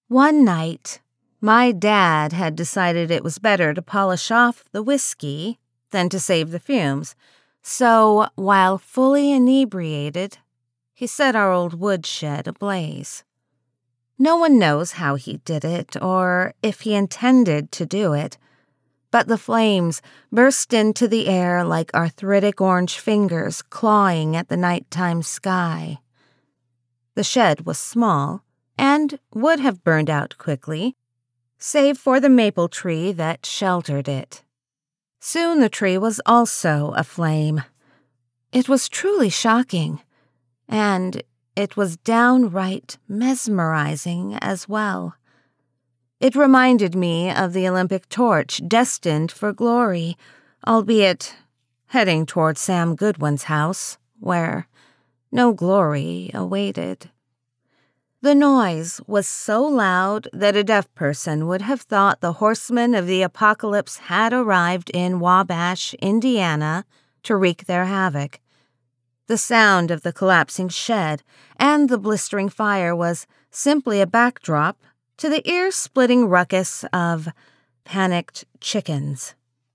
One night, my dad had decided it was better to polish off the whiskey than to save the fumes, so while fully inebriated, he set our old woodshed ablaze. No one knows how he did it or if he intended to do it, but the flames burst into the air like arthritic orange fingers clawing at the nighttime sky. The shed was small and would have burned out quickly, save for the maple tree that sheltered it. Soon the tree was also aflame. It was truly shocking, and it was downright mesmerizing as well. It reminded me of the Olympic torch destined for glory, albeit heading toward Sam Goodwin's house, where no glory awaited. The noise was so loud that a deaf person would have thought the horsemen of the apocalypse had arrived in Wabash, Indiana, to wreak their havoc. The sound of the collapsing shed and the blistering fire was simply a backdrop to the ear-splitting ruckus of panicked chickens.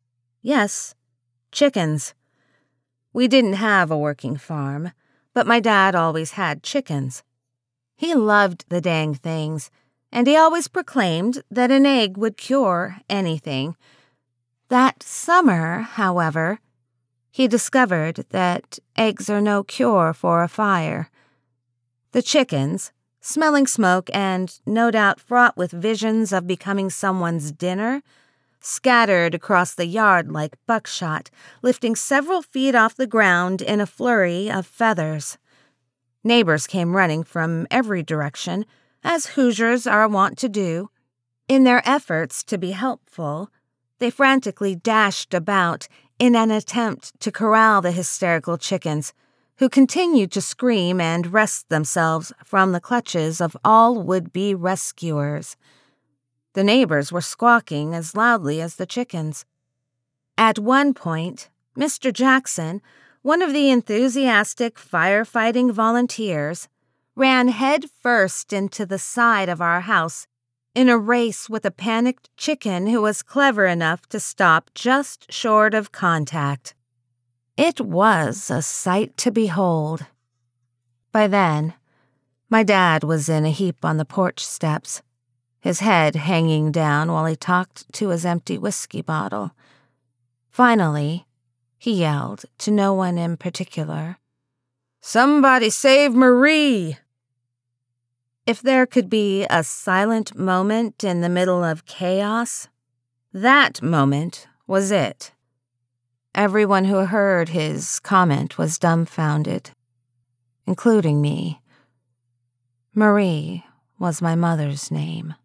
Yes, chickens. We didn't have a working farm, but my dad always had chickens. He loved the dang things, and he always proclaimed that an egg would cure anything. That summer, however, he discovered that eggs are no cure for a fire. The chickens, smelling smoke and no doubt fraught with visions of becoming someone's dinner, scattered across the yard like buckshot, lifting several feet off the ground in a flurry of feathers. Neighbors came running from every direction, as Hoosiers are wont to do. In their efforts to be helpful, they frantically dashed about in an attempt to corral the hysterical chickens, who continued to scream and wrest themselves from the clutches of all would-be rescuers. The neighbors were squawking as loudly as the chickens. At one point, Mr. Jackson, one of the enthusiastic firefighting volunteers, ran head first into the side of our house in a race with a panicked chicken who was clever enough to stop just short of contact. It was a sight to behold. By then, my dad was in a heap on the porch steps, his head hanging down while he talked to his empty whiskey bottle. Finally, he yelled to no one in particular, "Somebody save Marie!" If there could be a silent moment in the middle of chaos, that moment was it. Everyone who heard his comment was dumbfounded, including me. Marie was my mother's name.